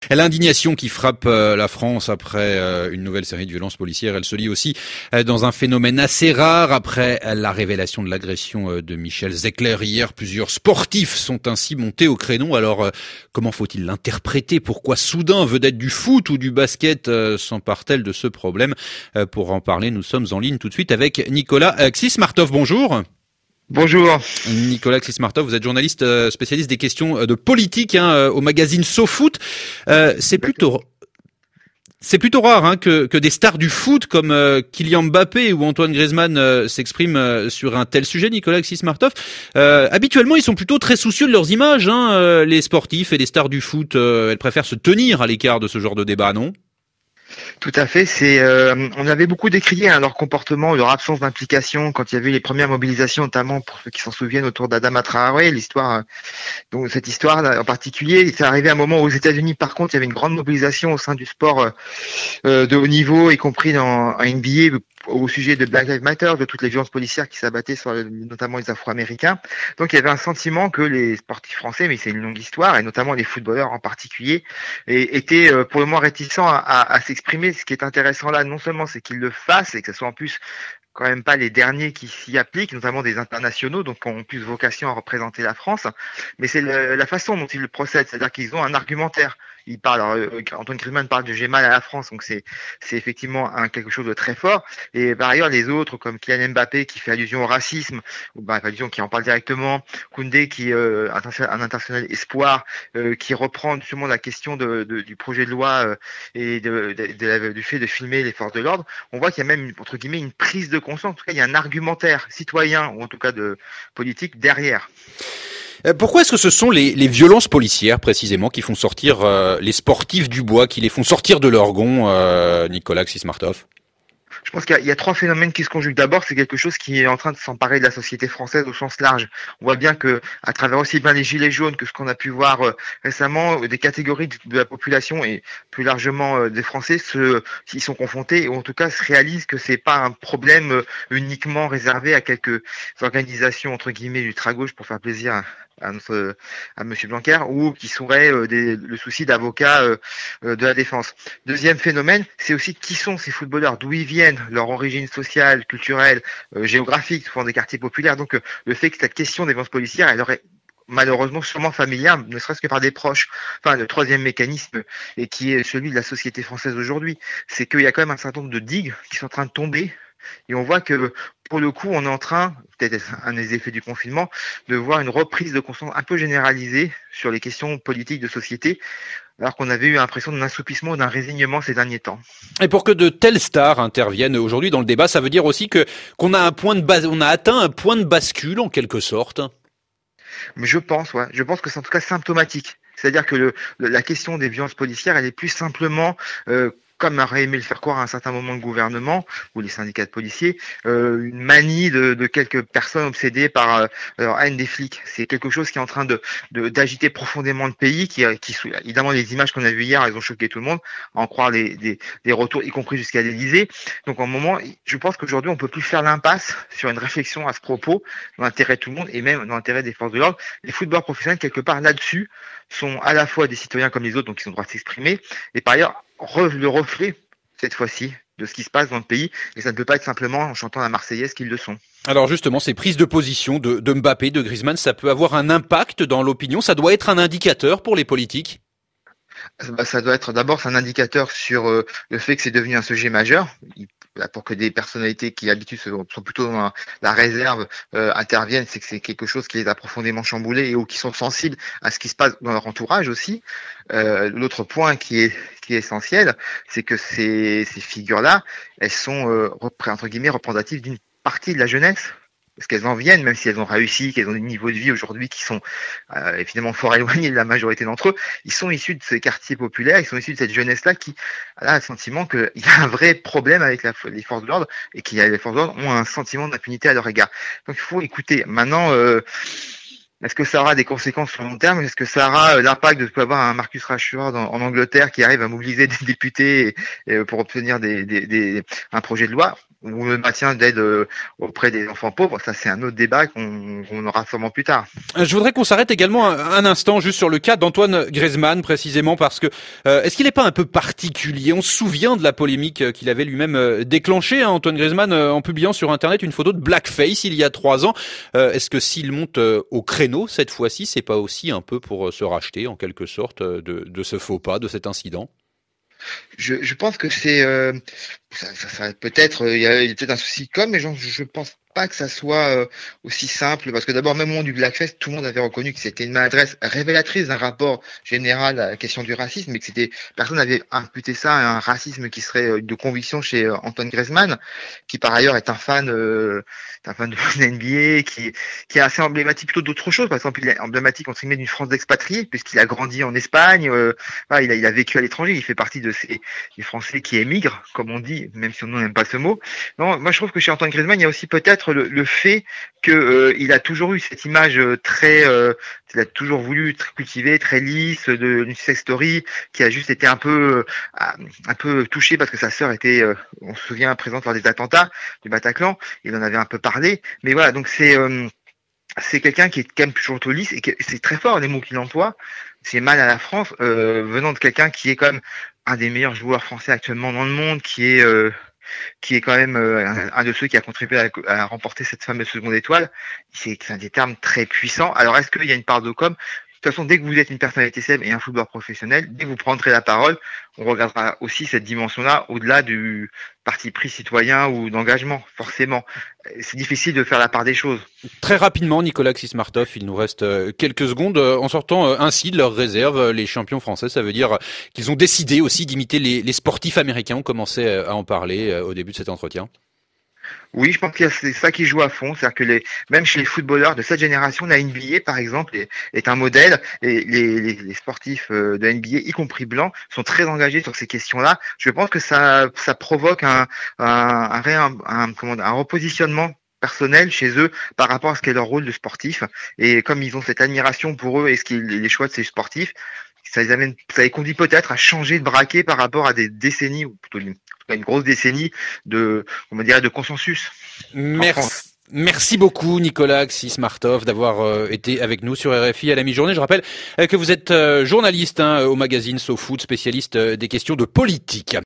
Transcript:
L'indignation qui frappe la France après une nouvelle série de violences policières, elle se lie aussi dans un phénomène assez rare. Après la révélation de l'agression de Michel Zecler hier, plusieurs sportifs sont ainsi montés au créneau. Alors, comment faut-il l'interpréter? Pourquoi soudain, vedette du foot ou du basket, s'empare-t-elle de ce problème? Pour en parler, nous sommes en ligne tout de suite avec Nicolas Xismartov. Bonjour. Bonjour. Nicolas Xismartov, vous êtes journaliste spécialiste des questions de politique au magazine SoFoot. C'est plutôt rare que des stars du foot comme Kylian Mbappé ou Antoine Griezmann s'expriment sur un tel sujet, Nicolas Xismartov. Habituellement, ils sont plutôt très soucieux de leurs images, les sportifs et les stars du foot. Elles préfèrent se tenir à l'écart de ce genre de débat, non ? Tout à fait. On avait beaucoup décrié leur comportement, leur absence d'implication quand il y avait les premières mobilisations, notamment pour ceux qui s'en souviennent autour d'Adama Traoré. Donc cette histoire en particulier, c'est arrivé à un moment où aux États-Unis, par contre, il y avait une grande mobilisation au sein du sport de haut niveau, y compris en NBA, au sujet de Black Lives Matter, de toutes les violences policières qui s'abattaient sur notamment les Afro-Américains. Donc il y avait un sentiment que les sportifs français, mais c'est une longue histoire, et notamment les footballeurs en particulier, étaient pour le moins réticents à s'exprimer. Ce qui est intéressant là, non seulement c'est qu'ils le fassent, et que ce soit en plus quand même pas les derniers qui s'y appliquent, notamment des internationaux, donc qui ont plus vocation à représenter la France, mais c'est la façon dont ils le procèdent, c'est-à-dire qu'ils ont un argumentaire. Antoine Griezmann parle de j'ai mal à la France, donc c'est effectivement quelque chose de très fort. Et par ailleurs, les autres, comme Kylian Mbappé qui fait allusion au racisme, qui en parle directement, Koundé qui un international espoir, qui reprend justement la question du projet de loi et du fait de filmer les forces de l'ordre. On voit qu'il y a même entre guillemets une prise de conscience. En tout cas, il y a un argumentaire citoyen ou en tout cas de politique derrière. Pourquoi est-ce que ce sont les violences policières, précisément, qui font sortir les sportifs du bois, qui les font sortir de leur gonds, Nicolas Xismartov ? Je pense qu'il y a trois phénomènes qui se conjuguent. D'abord, c'est quelque chose qui est en train de s'emparer de la société française au sens large. On voit bien que, à travers aussi bien les gilets jaunes que ce qu'on a pu voir récemment, des catégories de la population et plus largement des Français s'y sont confrontés, ou en tout cas se réalisent que c'est pas un problème uniquement réservé à quelques organisations entre guillemets ultra-gauche pour faire plaisir à Monsieur Blanquer, ou qui seraient le souci d'avocats de la défense. Deuxième phénomène, c'est aussi qui sont ces footballeurs, d'où ils viennent, leur origine sociale, culturelle, géographique, souvent des quartiers populaires. Donc le fait que cette question des violences policières, elle aurait malheureusement sûrement familière, ne serait-ce que par des proches. Enfin, le troisième mécanisme, et qui est celui de la société française aujourd'hui, c'est qu'il y a quand même un certain nombre de digues qui sont en train de tomber. Et on voit que, pour le coup, on est en train, peut-être un des effets du confinement, de voir une reprise de conscience un peu généralisée sur les questions politiques de société, alors qu'on avait eu l'impression d'un assoupissement ou d'un résignement ces derniers temps. Et pour que de telles stars interviennent aujourd'hui dans le débat, ça veut dire aussi qu'on a on a atteint un point de bascule, en quelque sorte. Mais je pense que c'est en tout cas symptomatique. C'est-à-dire que la question des violences policières, elle est plus simplement comme aurait aimé le faire croire à un certain moment le gouvernement ou les syndicats de policiers, une manie de quelques personnes obsédées par leur haine des flics. C'est quelque chose qui est en train d'agiter profondément le pays, qui évidemment les images qu'on a vues hier, elles ont choqué tout le monde, à en croire des retours, y compris jusqu'à l'Élysée. Donc en moment, je pense qu'aujourd'hui on peut plus faire l'impasse sur une réflexion à ce propos, dans l'intérêt de tout le monde et même dans l'intérêt des forces de l'ordre. Les footballeurs professionnels, quelque part là-dessus, sont à la fois des citoyens comme les autres, donc ils ont le droit de s'exprimer, et par ailleurs le reflet, cette fois-ci, de ce qui se passe dans le pays, et ça ne peut pas être simplement en chantant la Marseillaise qu'ils le sont. Alors justement, ces prises de position de Mbappé, de Griezmann, ça peut avoir un impact dans l'opinion, ça doit être un indicateur pour les politiques? Ça doit être d'abord un indicateur sur le fait que c'est devenu un sujet majeur, pour que des personnalités qui d'habitude sont plutôt dans la réserve interviennent, c'est que c'est quelque chose qui les a profondément chamboulés ou qui sont sensibles à ce qui se passe dans leur entourage aussi. L'autre point qui est essentiel, c'est que ces figures-là, elles sont entre guillemets représentatives d'une partie de la jeunesse. Parce qu'elles en viennent, même si elles ont réussi, qu'elles ont des niveaux de vie aujourd'hui qui sont évidemment fort éloignés de la majorité d'entre eux, ils sont issus de ces quartiers populaires, ils sont issus de cette jeunesse-là qui a le sentiment qu'il y a un vrai problème avec les forces de l'ordre et que les forces de l'ordre ont un sentiment d'impunité à leur égard. Donc il faut écouter. Maintenant, est-ce que ça aura des conséquences sur le long terme? Est-ce que ça aura l'impact de avoir un Marcus Rashford en Angleterre qui arrive à mobiliser des députés pour obtenir un projet de loi? ou le maintien d'aide auprès des enfants pauvres. Ça, c'est un autre débat qu'on aura sûrement plus tard. Je voudrais qu'on s'arrête également un instant juste sur le cas d'Antoine Griezmann, précisément parce que est-ce qu'il n'est pas un peu particulier? On se souvient de la polémique qu'il avait lui-même déclenchée, hein, Antoine Griezmann, en publiant sur Internet une photo de blackface il y a 3 ans. Est-ce que s'il monte au créneau cette fois-ci, c'est pas aussi un peu pour se racheter en quelque sorte de ce faux pas, de cet incident? Je pense que c'est ça peut-être il y a peut-être un souci de com, mais je pense pas que ça soit aussi simple, parce que d'abord, même au moment du Blackfest, tout le monde avait reconnu que c'était une maladresse révélatrice d'un rapport général à la question du racisme, et que personne n'avait imputé ça à un racisme qui serait de conviction chez Antoine Griezmann, qui par ailleurs est un fan de NBA, qui est assez emblématique plutôt d'autres choses. Par exemple, il est emblématique entre guillemets d'une France d'expatriés, puisqu'il a grandi en Espagne, il a vécu à l'étranger, il fait partie de des Français qui émigrent, comme on dit, même si on n'aime pas ce mot. Non, moi je trouve que chez Antoine Griezmann, il y a aussi peut-être le fait que il a toujours eu cette image il a toujours voulu cultiver, très lisse, d'une success story, qui a juste été un peu touché parce que sa sœur était, on se souvient, présente lors des attentats du Bataclan. Il en avait un peu parlé, mais voilà, donc c'est quelqu'un qui est quand même toujours lisse, et c'est très fort les mots qu'il emploie. C'est mal à la France, venant de quelqu'un qui est quand même un des meilleurs joueurs français actuellement dans le monde, qui est quand même un de ceux qui a contribué à remporter cette fameuse seconde étoile. C'est un des termes très puissants. Alors, est-ce qu'il y a une part de com? De toute façon, dès que vous êtes une personnalité célèbre et un footballeur professionnel, dès que vous prendrez la parole, on regardera aussi cette dimension-là au-delà du parti pris citoyen ou d'engagement, forcément. C'est difficile de faire la part des choses. Très rapidement, Nicolas Xismartov, il nous reste quelques secondes. En sortant ainsi de leur réserve, les champions français, ça veut dire qu'ils ont décidé aussi d'imiter les sportifs américains. On commençait à en parler au début de cet entretien. Oui, je pense que c'est ça qui joue à fond, c'est-à-dire que même chez les footballeurs de cette génération, la NBA par exemple est un modèle, et les sportifs de NBA, y compris blancs, sont très engagés sur ces questions-là. Je pense que ça provoque un repositionnement personnel chez eux par rapport à ce qu'est leur rôle de sportif, et comme ils ont cette admiration pour eux et les choix de ces sportifs, ça les conduit peut-être à changer de braquet par rapport à des décennies, ou plutôt une grosse décennie de consensus. Merci beaucoup Nicolas Xismartov d'avoir été avec nous sur RFI à la mi-journée. Je rappelle que vous êtes journaliste au magazine SoFoot, spécialiste des questions de politique.